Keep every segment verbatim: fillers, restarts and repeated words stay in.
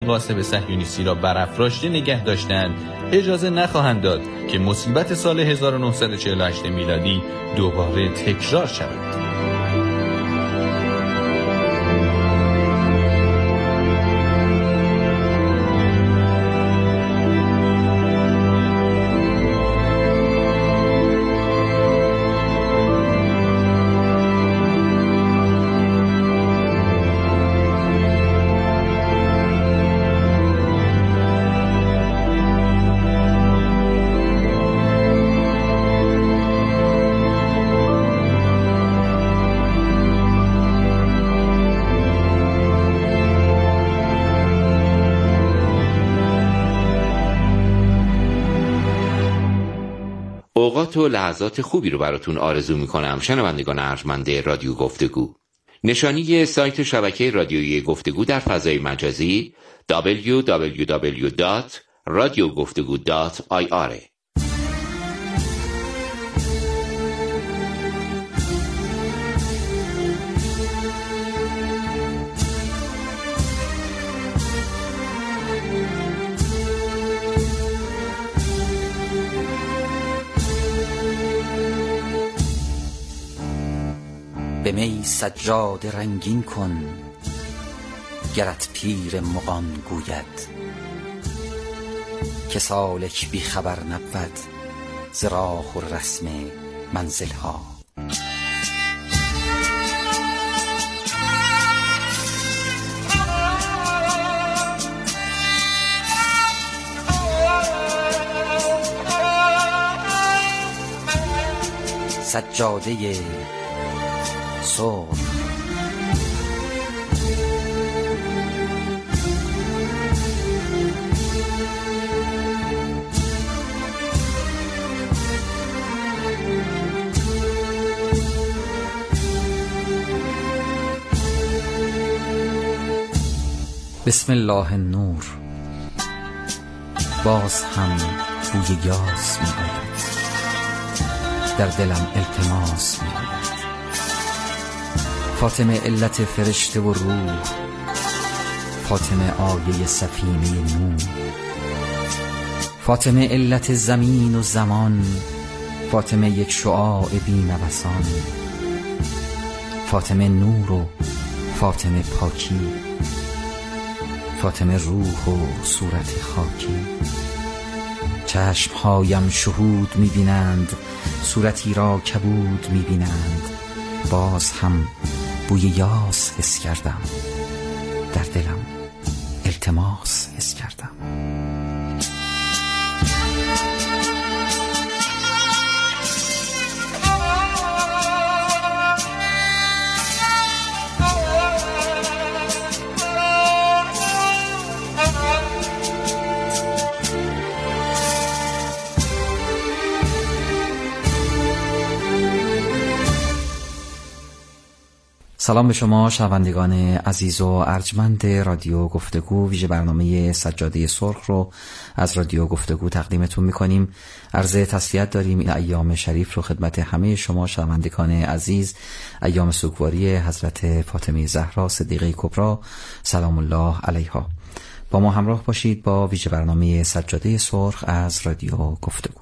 غاصب صهیونیستی را برافراشته نگه داشتند، اجازه نخواهند داد که مصیبت سال هزار و نهصد و چهل و هشت میلادی دوباره تکرار شود. اوقات و لحظات خوبی رو براتون آرزو میکنم شنوندگان ارجمند رادیو گفتگو. نشانی سایت شبکه رادیویی گفتگو در فضای مجازی دبلیو دبلیو دبلیو دات رادیو گفتگو دات آی آر. به می سجاد رنگین کن گرت پیر مغان گوید، که سالک بی خبر نبود ز راه و رسم منزل ها. سجاده سرخ بسم الله النور. باز هم بوی یاس می آید، در دلم التماس می آید. فاطمه علت فرشته و روح، فاطمه آیه سفینه نور، فاطمه علت زمین و زمان، فاطمه یک شعاع بی‌نوسان، فاطمه نور و فاطمه پاکی، فاطمه روح و صورت خاکی. چشمهایم شهود می‌بینند، صورتی را کبود می‌بینند. باز هم بوی یاس حس کردم، در دلم التماس حس کردم. سلام به شما شنوندگان عزیز و ارجمند رادیو گفتگو. ویژه برنامه سجاده سرخ رو از رادیو گفتگو تقدیمتون میکنیم. عرض تسلیت داریم این ایام شریف رو خدمت همه شما شنوندگان عزیز، ایام سوگواری حضرت فاطمه زهرا صدیقه کبری سلام الله علیها. با ما همراه باشید با ویژه برنامه سجاده سرخ از رادیو گفتگو.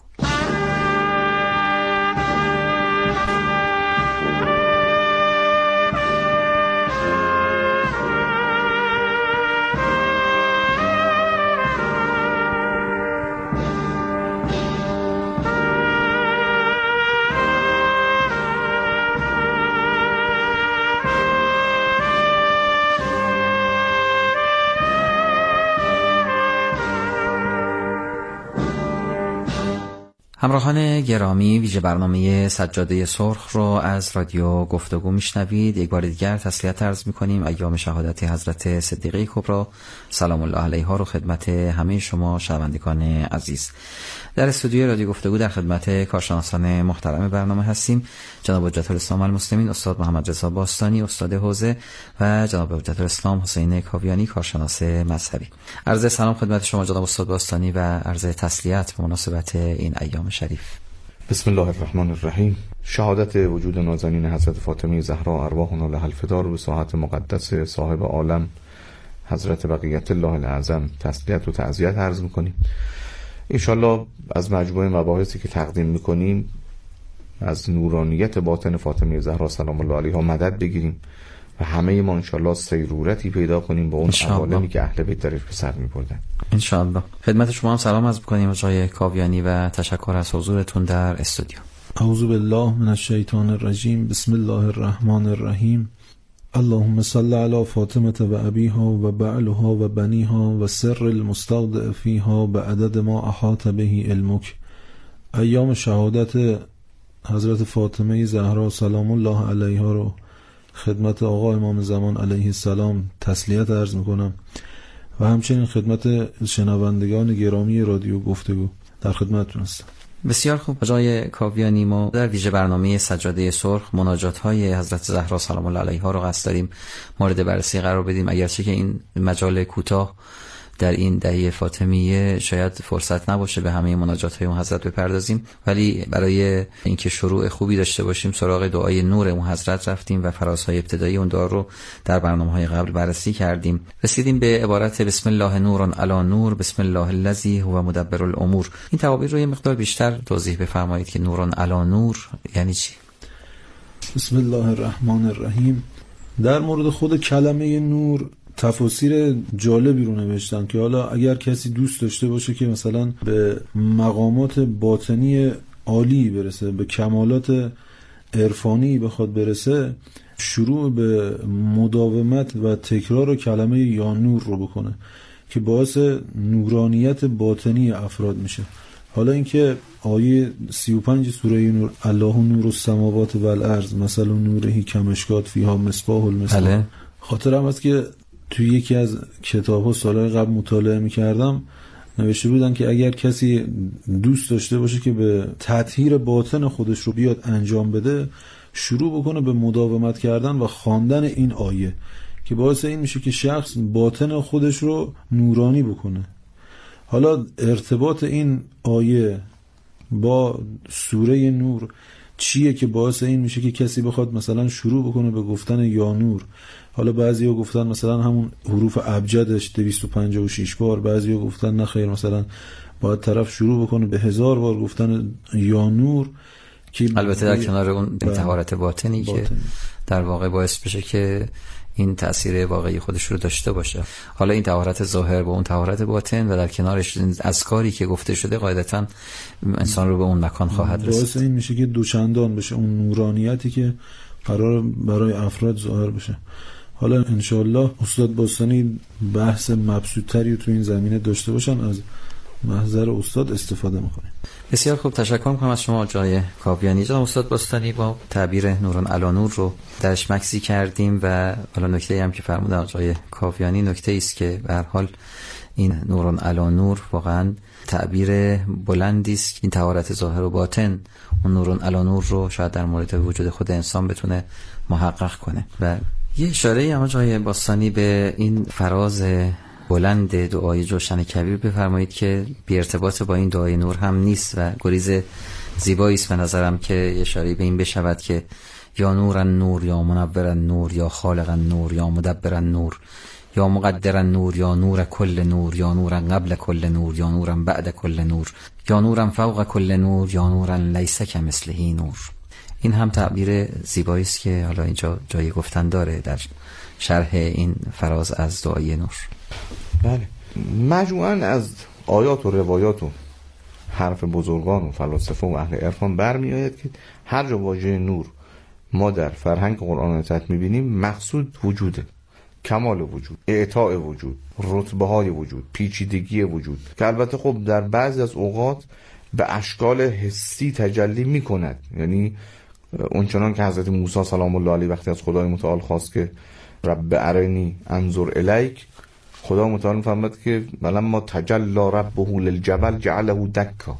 همراهان گرامی، ویژه برنامه سجاده سرخ رو از رادیو گفتگو میشنوید. یک بار دیگر تسلیت عرض میکنیم ایام شهادت حضرت صدیقه کبری سلام الله علیها رو خدمت همه شما شنوندگان عزیز. در استودیوی رادیو گفتگو در خدمت کارشناسان محترم برنامه هستیم، جناب حجت الاسلام المسلمین استاد محمد رضا باستانی استاد حوزه و جناب حجت الاسلام حسین کاویانی کارشناس مذهبی. عرض سلام خدمت شما جناب استاد باستانی و عرض تسلیت به مناسبت این ایام شریف. بسم الله الرحمن الرحیم. شهادت وجود نازنین حضرت فاطمه زهرا ارواحنا لها الفدا رو به ساحت مقدس صاحب عالم حضرت بقیت الله الاعظم تسلیت و تعزیت عرض میکنیم. انشالله از مجموعه مباحثی که تقدیم میکنیم از نورانیت باطن فاطمه زهرا سلام الله علیها مدد بگیریم و همه ما انشالله سیرورتی پیدا کنیم با اون عوالمی که اهل بیت درش به سر میبردن انشالله. خدمت شما هم سلام عرض بکنیم آقای کاویانی و تشکر از حضورتون در استودیو. اعوذ بالله من الشیطان الرجیم. بسم الله الرحمن الرحیم. اللهم صل علی فاطمه و ابیها و بعلها و بنیها و سر المستودع فیها بعدد ما احاط به علمک. ایام شهادت حضرت فاطمه زهرا سلام الله علیها رو خدمت آقا امام زمان علیه السلام تسلیت عرض میکنم و همچنین خدمت شنوندگان گرامی رادیو گفتگو در خدمتتون هستم. بسیار خوب آقای کاویانی، ما در ویژه برنامه سجاده سرخ مناجات های حضرت زهرا سلام الله علیها رو قصد داریم مورد بررسی قرار بدیم، اگرچه که این مجال کوتاه در این دهه فاطمیه شاید فرصت نباشه به همه مناجات های اون حضرت بپردازیم، ولی برای اینکه شروع خوبی داشته باشیم سراغ دعای نور اون حضرت رفتیم و فرازهای ابتدایی اون دعا رو در برنامه‌های قبل بررسی کردیم. رسیدیم به عبارت بسم الله نور علی نور بسم الله الذی هو مدبر الامور. این تعابیر رو یه مقدار بیشتر توضیح بفرمایید که نور علی نور یعنی چی؟ بسم الله الرحمن الرحیم. در مورد خود کلمه نور تفاسیر جالبی رو نوشتن که حالا اگر کسی دوست داشته باشه که مثلا به مقامات باطنی عالی برسه، به کمالات عرفانی بخواد برسه، شروع به مداومت و تکرار کلمه یا نور رو بکنه که باعث نورانیت باطنی افراد میشه. حالا اینکه آیه سی و پنج سوره نور الله نور السماوات و الارض مثل نورهی کمشکات فیها مصباح المصباح، خاطرم است که توی یکی از کتاب‌ها سالهای قبل مطالعه می‌کردم نوشته بودن که اگر کسی دوست داشته باشه که به تطهیر باطن خودش رو بیاد انجام بده، شروع بکنه به مداومت کردن و خواندن این آیه که باعث این میشه که شخص باطن خودش رو نورانی بکنه. حالا ارتباط این آیه با سوره نور چیه که باعث این میشه که کسی بخواد مثلا شروع بکنه به گفتن یا نور؟ حالا بعضیا گفتن مثلا همون حروف ابجدش دویست و پنجاه و شش بار، بعضیا گفتن نه خیر مثلا باید طرف شروع بکنه به هزار بار گفتن یا نور، که البته در کنار اون طهارت باطنی باطن. که در واقع باعث بشه که این تأثیر واقعی خودش رو داشته باشه. حالا این طهارت ظاهر با اون طهارت باطن و در کنارش اذکاری که گفته شده قاعدتاً انسان رو به اون مکان خواهد رسید. باعث این میشه که دوچندان بشه اون نورانیتی که قرار برای افراد ظاهر بشه. حالا انشاءالله استاد باستانی بحث مبسوط‌تری رو تو این زمینه داشته باشن، از محضر استاد استفاده میکنه. بسیار خوب، تشکر میکنم از شما جای کاویانی. جناب استاد باستانی با تعبیر نوران علی نور رو درش مکسی کردیم و حالا نکته هم که فرمودن جای کاویانی نکته است که به هر حال این نوران علی نور واقعا تعبیر بلندی است. این طهارت ظاهر و باطن اون نوران علی نور رو شاید در مورد وجود خود انسان بتونه محقق کنه. و یه اشاره هم جای باستانی به این فراز بلند دعای جوشن کبیر بفرمایید که بی ارتباط با این دعای نور هم نیست و گریز زیبایی است به نظرم که اشاره به این بشود که یا نورن نور یا منورن نور یا خالقن نور یا مدبرن نور یا مقدرن نور یا نور کل نور یا نورن قبل کل نور یا نورن بعد کل نور یا نورن فوق کل نور یا نورن لیس کمثله نور. این هم تعبیر زیبایی است که حالا اینجا جای گفتن داره در شرح این فراز از دعای نور. بله، مجموعاً از آیات و روایات و حرف بزرگان و فلاسفه و اهل عرفان برمی آید که هر جا واژه نور ما در فرهنگ قرآن حضرت میبینیم مقصود وجوده، کمال وجود، اعطاء وجود، رتبه های وجود، پیچیدگی وجود، که البته خب در بعضی از اوقات به اشکال حسی تجلی میکند. یعنی اونچنان که حضرت موسی سلام الله علیه وقتی از خدای متعال خواست که رب ارنی انظر الیک، خدا متعال فرمود که ولما تجلی ربه للجبل جعله دکا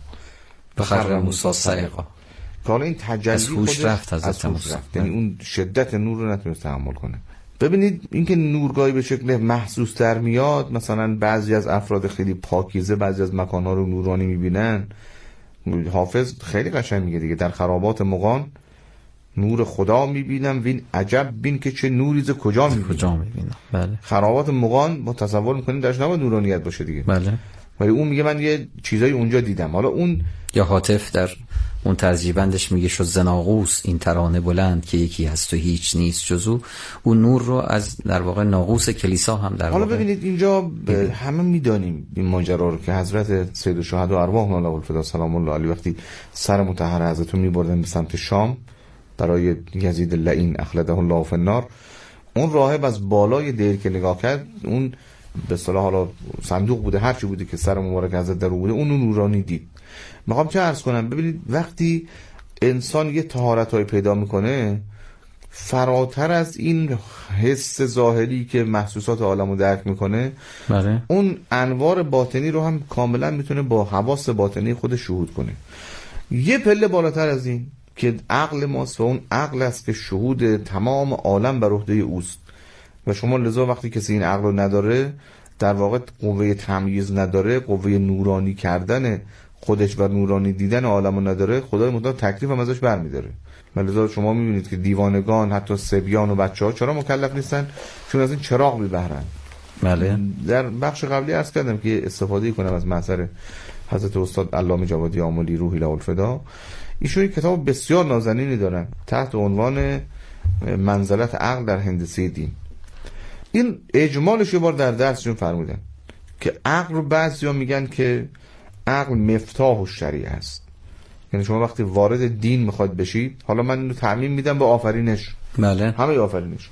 فخر موسی صعقا. که حالا این تجلی از هوش رفت حضرت موسی، یعنی اون شدت نور رو نتونست تحمل کنه. ببینید اینکه نورگاهی به شکل محسوس در میاد، مثلا بعضی از افراد خیلی پاکیزه بعضی از مکانها رو نورانی میبینن. حافظ خیلی قشنگ میگه دیگه در خرابات مغان نور خدا میبینم وین عجب بین که چه نوری ز کجا میبینم کجا میبینم. بله. خرابات مغان ما تصور میکنیم درش نباید نورانیت باشه دیگه. بله. ولی اون میگه من یه چیزایی اونجا دیدم. حالا اون یا حاطف در اون ترجیبندش میگه شد زناقوس این ترانه بلند که یکی هست و هیچ نیست جزو. اون نور رو از در واقع ناقوس کلیسا هم در حالا واقع ببینید اینجا همه میدانیم این ماجرا رو که حضرت سید الشهدا ارواح الله الفدا سلام الله علیه وقتی سر مطهر حضرت رو میبردن به سمت شام برای یزید لعین اخلده الله فی النار، اون راهب از بالای دیر که نگاه کرد، اون به اصطلاح حالا صندوق بوده هر چی بوده که سر مبارک حضرت در بوده، اون نورانی دید. میخوام چه عرض کنم، ببینید وقتی انسان یه طهارت‌های پیدا میکنه فراتر از این حس ظاهری که محسوسات عالم رو درک میکنه، بله. اون انوار باطنی رو هم کاملا میتونه با حواس باطنی خودش شهود کنه. یه پله بالاتر از این که عقل ماست و اون عقل است که شهود تمام عالم بر عهده اوست و شما لذا وقتی کسی این عقل رو نداره، در واقع قوه تمییز نداره، قوه نورانی کردن خودش و نورانی دیدن عالم رو نداره، خدای متعال تکلیف هم ازش برمیداره. لذا شما میبینید که دیوانگان حتی صبیان و بچه ها چرا مکلف نیستن؟ چون از این چراغ میبهرن. بله. در بخش قبلی عرض کردم که استفاده کنم از محضر حضرت استاد علامه جوادی آملی روحی له الفدا. ایشون کتاب بسیار نازنینی دارن تحت عنوان منزلت عقل در هندسه دین. این اجمالش یه بار در درسشون فرمودن که عقل رو بعضیا میگن که عقل مفتاح الشریعه است. یعنی شما وقتی وارد دین میخواد بشید، حالا من اینو تعمیم میدم به آفرینش، بله، همه آفرینش،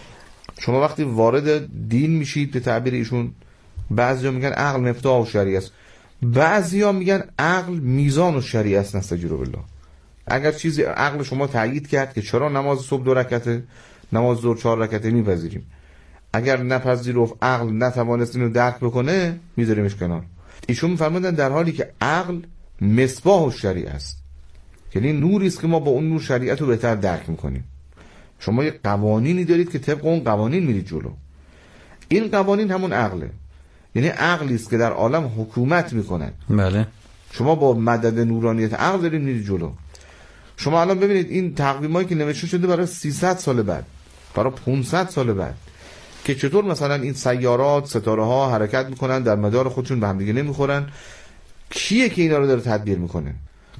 شما وقتی وارد دین میشید به تعبیر ایشون، بعضیا میگن عقل مفتاح الشریعه است، بعضیا میگن عقل میزان الشریعه است. نستجیر بالله. اگر چیزی عقل شما تایید کرد که چرا نماز صبح دو رکعته، نماز ظهر چهار رکعته، میپذیریم. اگر نپذیرفت، عقل نتوانست اینو درک بکنه، میذاریمش کنار. ایشون میفرمودن در حالی که عقل مصباح الشریعه است، یعنی نوری است که ما با اون نور شریعت رو بهتر درک میکنیم. شما یه قوانینی دارید که طبق اون قوانین میرید جلو. این قوانین همون عقله، یعنی عقلی است که در عالم حکومت میکنه. بله. شما با مدد نورانیت عقل دارید میرید جلو. شما الان ببینید این تقویمایی که نوشته شده برای سیصد سال بعد، برای پانصد سال بعد، که چطور مثلا این سیارات، ستاره ها حرکت میکنن، در مدار خودشون به هم دیگه نمیخورن. کیه که اینا رو داره تدبیر میکنه؟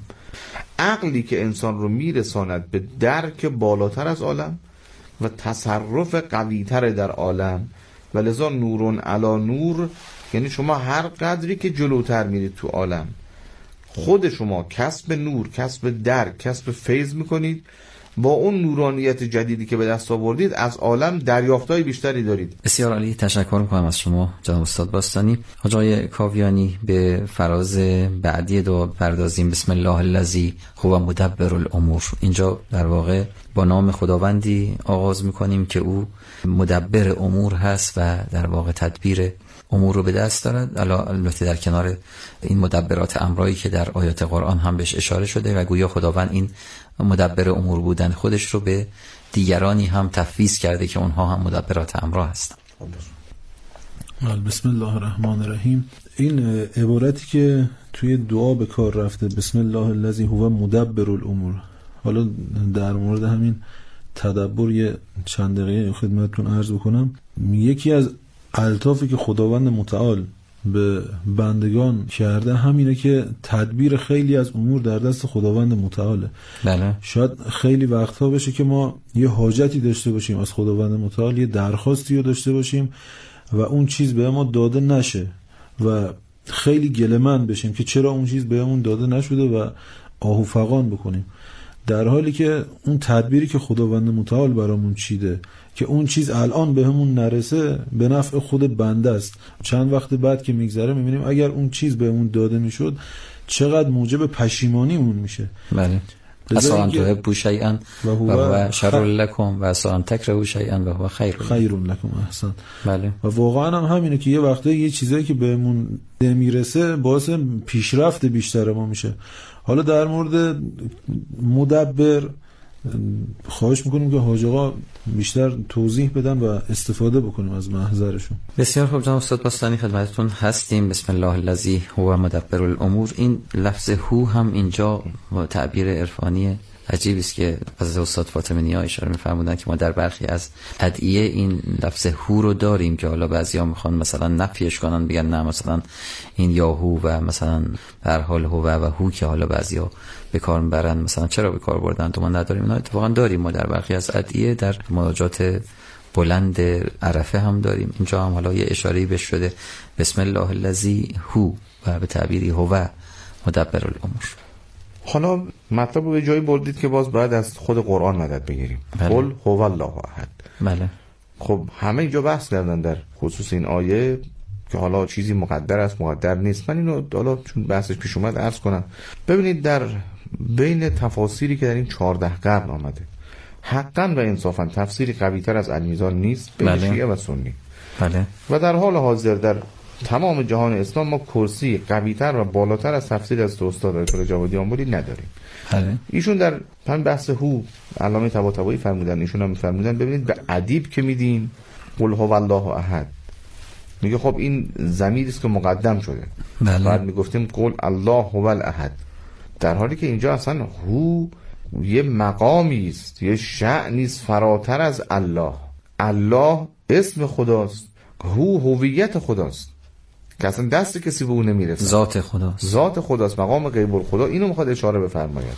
عقلی که انسان رو میرساند به درک بالاتر از عالم و تصرف قویتر در عالم. و لذا نورون علا نور، یعنی شما هر قدری که جلوتر میرید تو عالم، خود شما کسب نور، کسب درک، کسب فیض میکنید. با اون نورانیت جدیدی که به دست آوردید از عالم دریافتای بیشتری دارید. بسیار عالی، تشکر میکنم از شما جناب استاد باستانی. حاج آقای کاویانی، به فراز بعدی دو پردازیم. بسم الله الذی هو مدبر الامور. اینجا در واقع با نام خداوندی آغاز میکنیم که او مدبر امور هست و در واقع تدبیر امور رو به دست دارد. البته در کنار این مدبرات امرایی که در آیات قرآن هم بهش اشاره شده و گویا خداوند این مدبر امور بودن خودش رو به دیگرانی هم تفویض کرده که اونها هم مدبرات امرا هستند. بسم الله الرحمن الرحیم. این عبارتی که توی دعا به کار رفته، بسم الله الذی هو مدبر الامور، حالا در مورد همین تدبر یه چند دقیقه خدمتتون عرض بکنم. یکی از الطافی که خداوند متعال به بندگان کرده همینه که تدبیر خیلی از امور در دست خداوند متعاله. بله. شاید خیلی وقتها بشه که ما یه حاجتی داشته باشیم از خداوند متعال، یه درخواستی رو داشته باشیم و اون چیز به ما داده نشه و خیلی گله‌مند بشیم که چرا اون چیز بهمون داده نشده و آهو فغان بکنیم، در حالی که اون تدبیری که خداوند متعال برامون چیده که اون چیز الان بهمون نرسه به نفع خود بنده است. چند وقت بعد که میگذره میبینیم اگر اون چیز بهمون داده میشد چقدر موجب پشیمانیمون میشه. بله. اصلا تحبوا شیئا و هو شر لکم و اصلا تکرهوا شیئا و هو خیر خیر لکم. احسن. بله. و واقعا هم همینه که یه وقته یه چیزایی که بهمون نمیرسه باعث پیشرفت بیشتر ما میشه. حالا در مورد مدبر خواهش میکنیم که حاج آقا بیشتر توضیح بدن و استفاده بکنیم از محضرشون. بسیار خوب جناب استاد باستانی، خدمتتون هستیم. بسم الله الذی هو مدبر الامور. این لفظ هو هم اینجا تعبیر عرفانی عجیب است که از استاد فاطمی نیا اشاره می‌فرمودن که ما در برخی از ادعیه این لفظ هو رو داریم که حالا بعضیا میخوان مثلا نفیش کنن، بگن نه مثلا این یاهو و مثلا به هر حال هو و هو که حالا بعضیا به کار میبرن، مثلا چرا به کار بردن تو ما نداریم. اینا اتفاقا داریم ما در برخی از ادعیه، در مناجات بلند عرفه هم داریم. اینجا هم حالا یه اشاره‌ای بهش شده بسم الله الذی هو و به تعبیری هو مدبر الامور. حالا مطلب رو به جایی بردید که باز باید از خود قرآن مدد بگیریم. قل هو الله احد. بله. خب همه اینجا بحث کردن در خصوص این آیه که حالا چیزی مقدر است مقدر نیست. من اینو حالا چون بحثش پیش اومد عرض کنم. ببینید در بین تفاسیری که در این چهارده قرن آمده حقاً و انصافاً تفسیری قوی‌تر از المیزان نیست بین بله. شیعه و سنی. بله. و در حال حاضر در تمام جهان اسلام ما کرسی قوی‌تر و بالاتر از تفسیر از استاد آیت الله جوادی آنبولی نداریم. بله. ایشون در همین بحث هو علامه طباطبایی فرمودن، ایشون هم می‌فرمودن ببینید به ادیب که میدیم قل هو الله احد، میگه خب این ضمیری است که مقدم شده. بله. بعد میگفتیم قل الله هو الاحد، در حالی که اینجا اصلا هو یه مقامی است، یه شأنی است فراتر از الله. الله اسم خداست، هو هویت خداست که اصلا دست کسی به اون نمیرسه، ذات خداست، ذات خداست، مقام غیب الخدا. اینو میخواد اشاره بفرماید.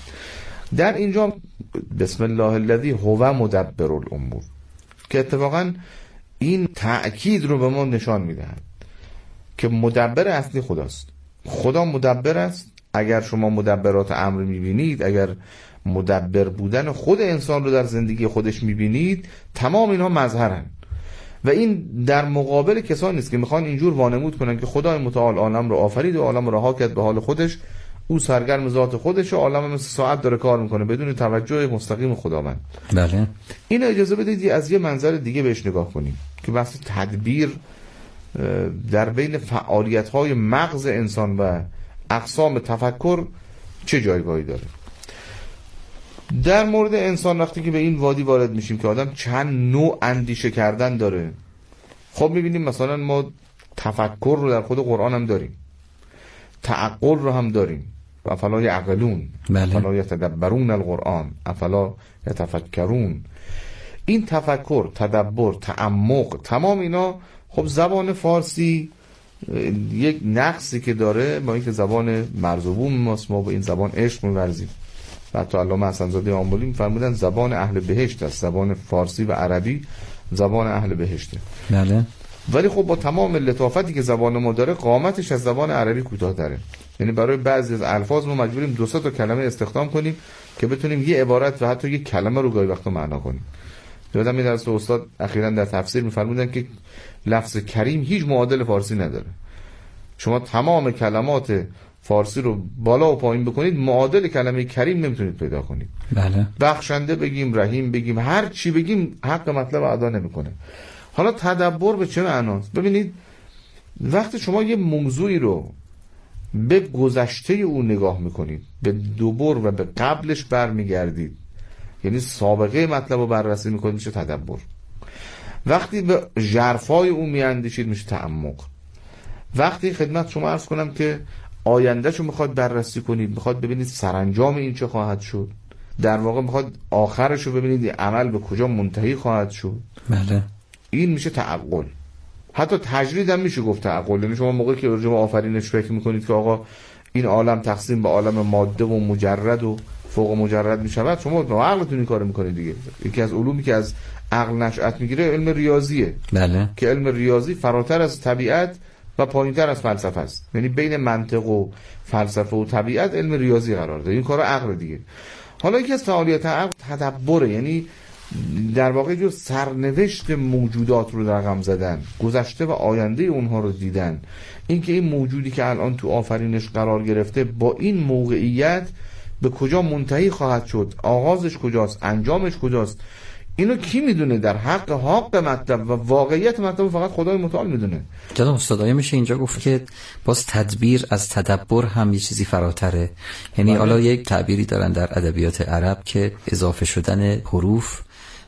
در اینجا بسم الله الذی هو مدبر الامور که اتفاقا این تأکید رو به ما نشان میدهد که مدبر اصلی خداست. خدا مدبر است. اگر شما مدبرات امر میبینید، اگر مدبر بودن خود انسان رو در زندگی خودش میبینید، تمام اینها مظهرن و این در مقابل کسانی است که میخوان اینجور وانمود کنن که خدای متعال عالم رو آفرید و عالم رو رها کرد به حال خودش، او سرگرم ذات خودش و عالم مثل ساعت داره کار میکنه بدون توجه مستقیم خداوند. بله. این اجازه بدید از یه منظر دیگه بهش نگاه کنیم که بحث تدبیر در بین فعالیت‌های مغز انسان و اقسام تفکر چه جایگاهی داره. در مورد انسان وقتی که به این وادی وارد میشیم که آدم چند نوع اندیشه کردن داره، خب میبینیم مثلا ما تفکر رو در خود قرآن هم داریم، تعقل رو هم داریم، افلا یعقلون، بله. افلا یتدبرون القرآن، افلا یتفکرون. این تفکر، تدبر، تعمق، تمام اینا خب زبان فارسی یک نقصی که داره با اینکه زبان مرز و بوم ماست، ما با این زبان عشق می‌ورزیم. حتی علامه حسن‌زاده آملی می‌فرمودن زبان اهل بهشت است، زبان فارسی و عربی زبان اهل بهشته. بله. ولی خب با تمام لطافتی که زبان ما داره قامتش از زبان عربی کوتاه‌تره. یعنی برای بعضی از الفاظ ما مجبوریم دو سه تا کلمه استخدام کنیم که بتونیم یه عبارت و حتی یک کلمه رو گاهی وقتا معنا کنیم. یادم میاد از استاد اخیراً در تفسیر می‌فرمودن که لفظ کریم هیچ معادل فارسی نداره. شما تمام کلمات فارسی رو بالا و پایین بکنید، معادل کلمه کریم نمیتونید پیدا کنید. بله. بخشنده بگیم، رحیم بگیم، هر چی بگیم حق مطلب ادا نمیکنه. حالا تدبر به چه معناست؟ ببینید وقتی شما یه موضوعی رو به گذشته او نگاه میکنید، به دوبر و به قبلش برمیگردید، یعنی سابقه مطلب رو بررسی میکنید، میشه تدبر. وقتی به ژرفای او میاندیشید میشه تعمق. وقتی خدمت شما عرض کنم که آیندهشو میخواد بررسی کنید، میخواد ببینید سرانجام این چه خواهد شد، در واقع میخواد آخرشو ببینید عمل به کجا منتهی خواهد شد، بله. این میشه تعقل. حتی تجرید هم میشه گفت تعقل. یعنی شما موقعی که راجع به آفرینش فکر میکنید که آقا این عالم تقسیم به عالم ماده و مجرد و فوق مجرد میشود، شما با عقلتون این کارو میکنید دیگه. یکی از علومی که از عقل نشأت میگیره علم ریاضیه. بله. که علم ریاضی فراتر از طبیعت و پایینتر از فلسفه است. یعنی بین منطق و فلسفه و طبیعت علم ریاضی قرار داره. این کار عقل دیگه. حالا یکی از فعالیت عقل تدبره، یعنی در واقع جو سرنوشت موجودات رو رقم زدن، گذشته و آینده اونها رو دیدن. اینکه این موجودی که الان تو آفرینش قرار گرفته با این موقعیت به کجا منتهی خواهد شد، آغازش کجاست، انجامش کجاست، اینو کی میدونه؟ در حق حق مطلب و واقعیت مطلب فقط خدای متعال میدونه. جناب استاد میشه اینجا گفت که باز تدبیر از تدبر هم یه چیزی فراتره. یعنی حالا یک تعبیری دارن در ادبیات عرب که اضافه شدن حروف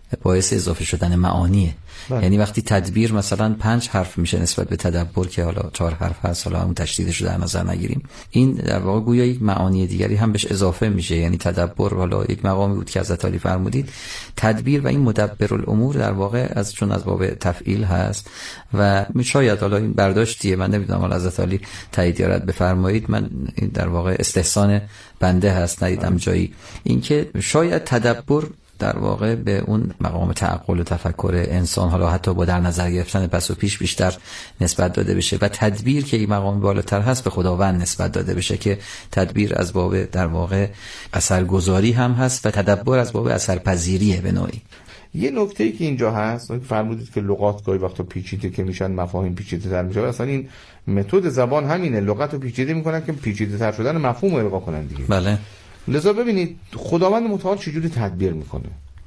باعث اضافه شدن معانیه. بله. یعنی وقتی تدبیر مثلا پنج حرف میشه نسبت به تدبر که حالا چهار حرف هست، حالا اون تشدیدش رو در نظر نگیریم، این در واقع گویا یک معانی دیگری هم بهش اضافه میشه. یعنی تدبر حالا یک مقامی بود که حضرت علی فرمودید، تدبیر و این مدبر الامور در واقع از چون از باب تفعیل هست و شاید حالا این برداشتیه، من نمیدونم حالا حضرت علی تایید یا رد بفرمایید، من این در واقع استحسان بنده هست، ندیدم جایی اینکه شاید تدبر در واقع به اون مقام تعقل و تفکر انسان حالا حتی با در نظر گرفتن پس و پیش بیشتر نسبت داده بشه و تدبیر که این مقام بالاتر هست به خداوند نسبت داده بشه که تدبیر از باب در واقع اثرگذاری هم هست و تدبر از باب اثرپذیریه به نوعی. یه نکته‌ای که اینجا هست، فرمودید که لغات گاهی وقتا پیچیده که میشن مفاهیم پیچیده تر میشه. اصلا این متد زبان همینه، لغت رو پیچیده میکنن که پیچیده تر شدن مفهوم رو القا کنن دیگه. بله. لذا ببینید خداوند متعال چجوری تدبیر میکنه.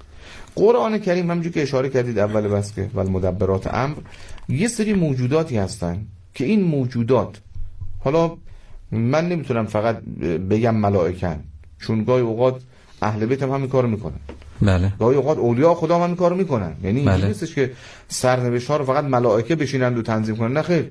قرآن کریم همونجوری که اشاره کردید اول بس که ول مدبرات امر، یه سری موجوداتی هستن که این موجودات، حالا من نمیتونم فقط بگم ملائکن، چون گاهی اوقات اهل بیت هم همین کارو میکنن. بله. گاهی اوقات اولیاء خدا هم همین کارو میکنن. یعنی این بله. نیستش که سرنوشت ها رو فقط ملائکه بشینند و تنظیم کنن، نه خیر.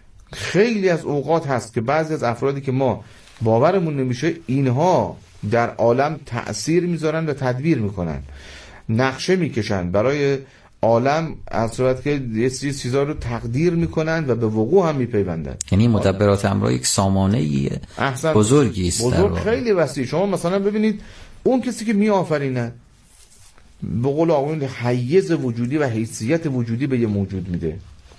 خیلی از اوقات هست که بعضی از افرادی که ما باورمون نمیشه اینها در عالم تأثیر میذارن و تدبیر میکنن، نقشه میکشن برای عالم، از صورت که یه سری چیزا رو تقدیر میکنن و به وقوع هم میپیوندن. یعنی مدبرات امر یک سامانه بزرگی است، بزرگ خیلی وسیع. شما مثلا ببینید اون کسی که میآفرینه به قول آقایون حیز وجودی و حیثیت وجودی به یه موجود میده.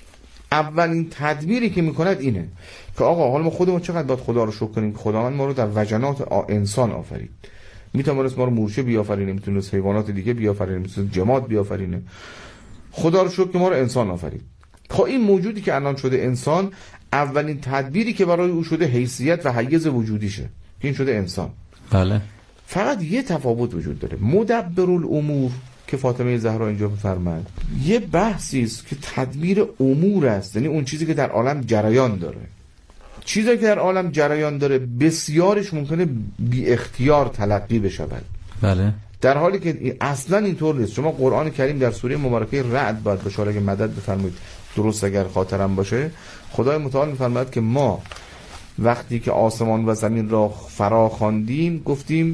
اولین تدبیری که میکند اینه که آقا حالا ما خودمون چقدر باید خدا رو شکر کنیم که خداوند ما رو در وجنات انسان آفرید. میتونست ما رو مورچه بیافرینه، میتونست حیوانات دیگه بیافرینه، میتونست جماد بیافرینه. خدا رو شکر که ما رو انسان آفرید. خب این موجودی که الان شده انسان، اولین تدبیری که برای او شده حیثیت و حیز وجودیشه که این شده انسان. بله. فقط یه تفاوت وجود داره. مدبر الامور که فاطمه زهرا اینجا بفرمایند یه بحثی است که تدبیر امور است، یعنی اون چیزی که در عالم جریان داره. چیزی که در عالم جریان داره بسیارش ممکنه بی اختیار تلقی بشود. بله. در حالی که اصلا اینطور نیست. شما قرآن کریم در سوره مبارکه رعد باید بشه، اگه مدد بفرمایید درست اگر خاطرم باشه، خدای متعال میفرماید که ما وقتی که آسمان و زمین را فرا خواندیم گفتیم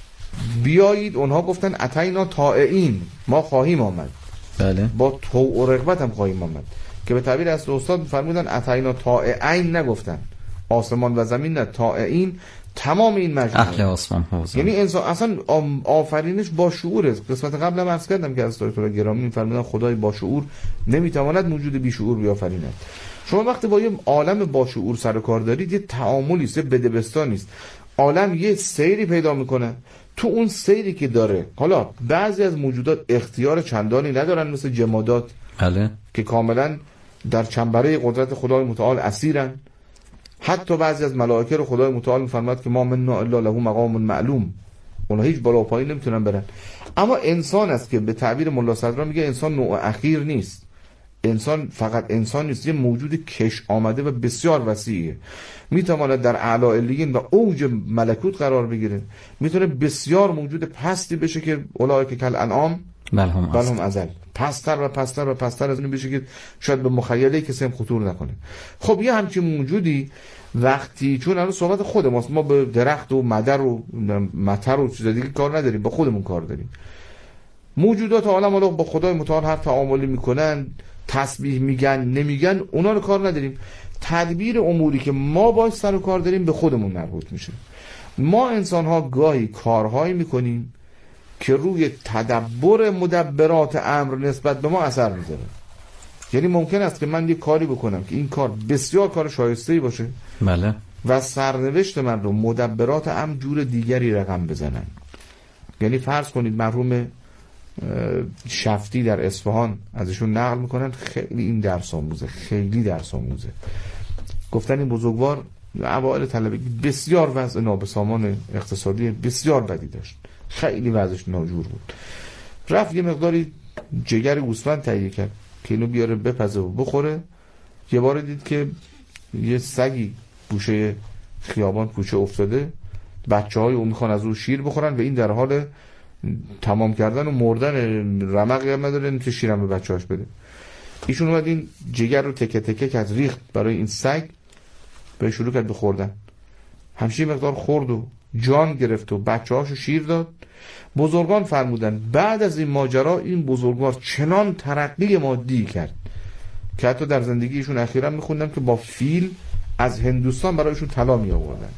بیایید، اونها گفتن اتینا طائعین، ما خواهیم آمد. بله. با طوع و رغبت هم خواهیم آمد، که به تعبیر اصل استاد فرمودن اتینا طائعین نگفتن، آسمان و زمین نه، طائعین تمام این مجموعه اهل آسمان ها. یعنی انسان اصلا آفرینش با شعوره. قسمت قبل هم عرض کردم که از دکتر گرامی میفرمودن خدای با شعور نمیتواند موجود بی شعور بیافریند. شما وقتی با یه عالم با شعور سر و کار دارید، یه تعاملی است، بدبستانی است. عالم یه سیری پیدا میکنه، تو اون سیری که داره، حالا بعضی از موجودات اختیار چندانی ندارن مثل جمادات، بله، که کاملا در چنبره قدرت خدای متعال اسیرن. حتی بعضی از ملائکه رو خدای متعال میفرماید که ما منا الا له مقام معلوم، اونها هیچ بالا و پایین نمیتونن برن. اما انسان است که به تعبیر ملا صدرا میگه انسان نوع اخیر نیست. انسان فقط انسان نیست، یه موجود کش آمده و بسیار وسیعه. میتواند در اعلی علیین و اوج ملکوت قرار بگیره، میتونه بسیار موجود پستی بشه که اولئک کالانعام بل هم اضل، پستر و پستر و پستر از این بشه که شاید به مخیله کسی هم خطور نکنه. خب یه همچین موجودی وقتی، چون الان صحبت خود ماست، ما به درخت و مدر و مطر و چیز دیگه کار نداریم، با خودمون کار داریم. موجودات عالم حالا با خدای متعال هر تعاملی میکنن، تسبیح میگن نمیگن، اونا رو کار نداریم. تدبیر اموری که ما باش سر و کار داریم به خودمون مربوط میشه. ما انسان ها گاهی کارهایی میکنیم که روی تدبر مدبرات امر نسبت به ما اثر میذاره. یعنی ممکن است که من یه کاری بکنم که این کار بسیار کار شایسته‌ای باشه، بله، و سرنوشت من رو مدبرات امر جور دیگری رقم بزنن. یعنی فرض کنید مرحوم شفتی در اصفهان ازشون نقل میکنن، خیلی این درس آموزه، خیلی درس آموزه. گفتن این بزرگوار اوایل طلبگی بسیار وضع نابسامان اقتصادی بسیار بدی داشت، خیلی وضعش ناجور بود. رفت یه مقداری جگر گوسفند تهیه کرد که اینو بیاره بپزه و بخوره. یه بار دید که یه سگی گوشه خیابان کوچه افتاده، بچه‌های اون میخوان از اون شیر بخورن و این در حال تمام کردن و مردن رمقی هم نداره، نمیشه شیرم به بچه‌هاش بده. ایشون اومد این جگر رو تکه تکه کرد ریخت برای این سگ، به شروع کرد به خوردن. همشه مقدار خورد و جان گرفت و بچه‌هاشو شیر داد. بزرگان فرمودن بعد از این ماجرا این بزرگوار چنان ترقی مادی کرد که حتی در زندگیشون اخیراً میخوندم که با فیل از هندوستان برایشون طلا می آوردن.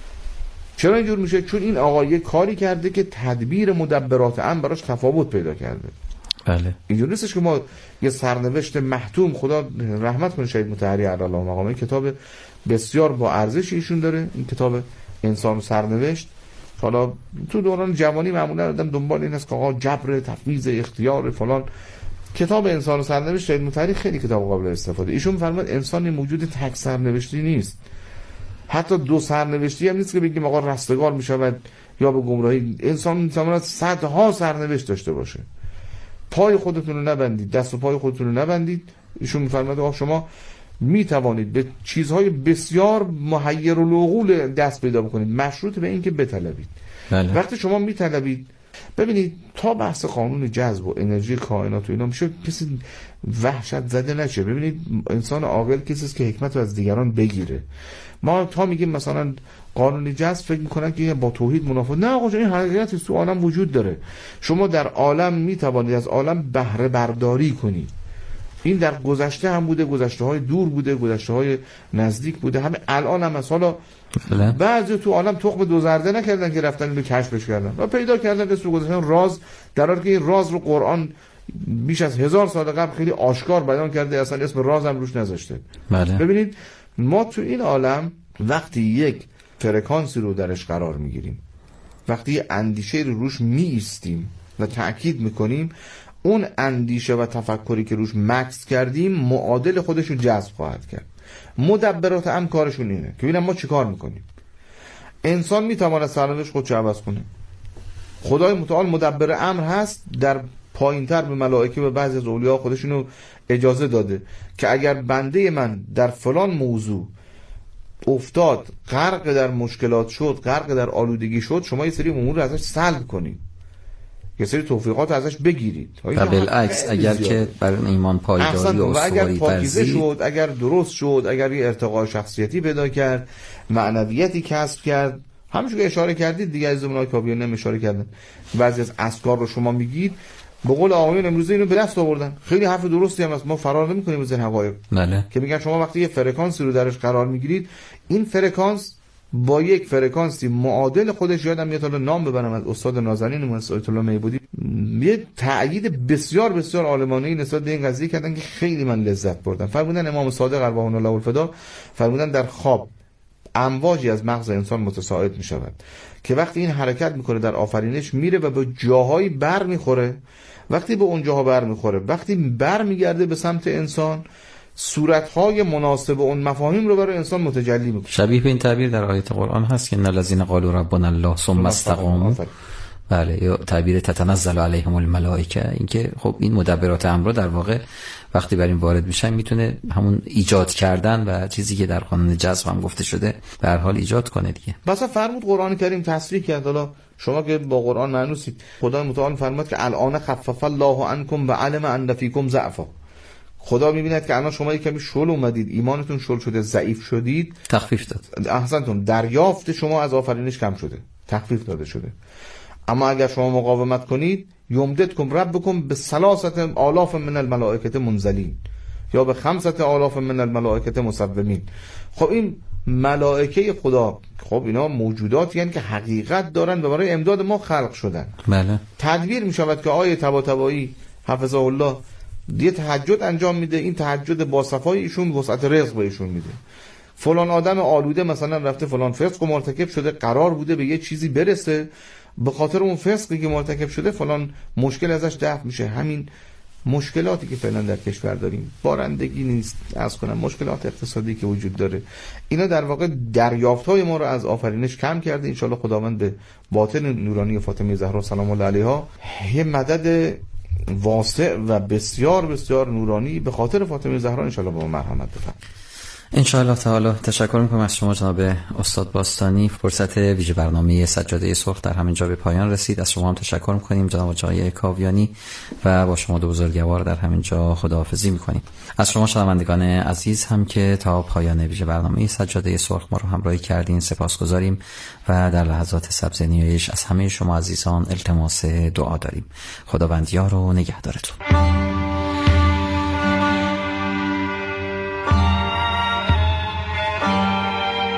چرا اینجور میشه؟ چون این آقا یه کاری کرده که تدبیر مدبرات امر براش تفاوت پیدا کرده. بله. اینجور نیستش که ما یه سرنوشت محتوم، خدا رحمت کنه شهید مطهری علیه مقامه، کتاب بسیار با ارزش ایشون داره، این کتاب انسان و سرنوشت. حالا تو دوران جوانی معمولا آدم دنبال این است که آقا جبر، تفویض اختیار فلان. کتاب انسان و سرنوشت شهید مطهری خیلی کتاب قابل استفاده. ایشون فرمود انسان موجود تک سرنوشتی نیست، حتی دو سرنوشتی هم نیست که بگیم آقا رستگار میشود یا به گمراهی. انسان میتواند صدها سرنوشت داشته باشه. پای خودتون رو نبندید، دست و پای خودتون رو نبندید. ایشون میفرماید آقا شما میتوانید به چیزهای بسیار محیر العقول دست پیدا بکنید، مشروط به این که بطلبید. بله. وقتی شما میطلبید، ببینید تا بحث قانون جذب و انرژی کائنات و اینا میشه کسی وحشت زده نشه. ببینید انسان عاقل کسی است که حکمت رو از دیگران بگیره. ما تا میگیم مثلا قانون جذب فکر میکنن که با توحید منافات. نه آقا این حقیقتی تو عالم وجود داره. شما در عالم میتوانید از عالم بهره برداری کنید. این در گذشته هم بوده، گذشته های دور بوده، گذشته های نزدیک بوده، همه الان هم مثلا بعضی تو عالم تخم دو زرده نکردن که رفتن اینو کشفش کردن و پیدا کردن اسم گذاشتن راز، در حالی که این راز رو قرآن بیش از هزار سال قبل خیلی آشکار بیان کرده، اصلا اسم راز هم روش نذاشته. بله. ببینید ما تو این عالم وقتی یک فرکانسی رو درش قرار میگیریم، وقتی اندیشه رو روش می ایستیم و تأکید میکنیم، اون اندیشه و تفکری که روش مکس کردیم معادل خودش رو جذب خواهد کرد. مدبرات هم کارشون اینه که ببینم ما چی کار میکنیم. انسان میتواند سرنوشت خودش عوض کنه. خدای متعال مدبر امر هست، در پایینتر به ملائکه و بعضی از اولیا خودشونو اجازه داده که اگر بنده من در فلان موضوع افتاد، غرق در مشکلات شد، غرق در آلودگی شد، شما یه سری امور رو ازش سلب کنید، یه سری توفیقات ازش بگیرید. و بالعکس اگر که بر ایمان پایداری و اگر پاکیزه شد، اگر درست شد، اگر یه ارتقاء شخصیتی پیدا کرد، معنویتی کسب کرد، همونجوری که اشاره کردید دیگه، از اونای کابیان هم اشاره کردن، بعضی از اسکار رو شما میگید به قول آقایون امروزه اینو به دست آوردن. خیلی حرف درستی هم است، ما فرار نمی‌کنیم از این حقایق. بله. که میگن شما وقتی یه فرکانسی رو درش قرار میگیرید، این فرکانس با یک فرکانسی معادل خودش، یادم میاد حالا نام ببرم از استاد نازنین مهندس آیت الله میبودی، یه تأیید بسیار بسیار عالمانه‌ای نسبت به این قضیه کردن که خیلی من لذت بردم. فرمودن امام صادق ارواح الله الفدا فرمودن در خواب امواجی از مغز انسان متساعد می شود که وقتی این حرکت میکنه در آفرینش میره و به جاهایی بر میخوره. وقتی به اون جاها بر میخوره، وقتی بر میگرده به سمت انسان، صورتهای مناسب اون مفاهیم رو برای انسان متجلی میکنه. شبیه به این تعبیر در آیت قرآن هست که ان الذين قالوا ربنا الله ثم استقاموا. بله، یا تعبیر تتنزل علیهم الملائکه. اینکه خب این مدبرات امر در واقع وقتی بر این وارد میشن میتونه همون ایجاد کردن و چیزی که در قانون جذب هم گفته شده به هر حال ایجاد کنه دیگه. مثلا فرمود قرآن کریم تصریح کرد، حالا شما که با قرآن معنوسید، خدای متعال فرمود که الان خفف الله عنکم و علم ان فیکم ضعفا. خدا میبیند که الان شما یک کمی شل اومدید، ایمانتون شل شده، ضعیف شدید، تخفیف داد. احسنتون، دریافت شما از آفرینش کم شده، تخفیف داده شده. اما اگر شما مقاومت کنید، یمددکم ربکم به ثلاثه آلاف من الملائکه منزلین یا به خمسه آلاف من الملائکه مسومین. خب این ملائکه خدا، خب اینا موجوداتی هستند که حقیقت دارن و برای امداد ما خلق شدن. بله. تدبیر می شود که آیه طباطبایی حفظه الله یه تهجد انجام میده، این تهجد با صفای ایشون وسعت رزق به ایشون میده. فلان آدم آلوده مثلا رفته فلان فسق و مرتکب شده، قرار بوده به یه چیزی برسه، به خاطر اون فسقی که مرتکب شده فلان مشکل ازش دفع میشه. همین مشکلاتی که فعلا در کشور داریم، بارندگی نیست، از کنم مشکلات اقتصادی که وجود داره، اینا در واقع دریافت‌های ما رو از آفرینش کم کرده. ان شاءالله خداوند به باطن نورانی فاطمه زهرا سلام الله علیها یه مدد واسع و بسیار بسیار نورانی به خاطر فاطمه زهرا ان شاءالله با ما مرحمت بفرمایید. ان شاء الله تعالی. تشکر میکنم از شما جناب استاد باستانی. فرصت ویژه برنامه سجاده سرخ در همین جا به پایان رسید. از شما هم تشکر میکنیم جناب آقای کاویانی و با شما دو بزرگوار در همین جا خداحافظی میکنیم. از شما شنوندگان عزیز هم که تا پایان ویژه برنامه سجاده سرخ ما رو همراهی کردین سپاسگزاریم و در لحظات سبز نیایش از همه شما عزیزان التماس دعا داریم. خداوند یار و نگهدارتون.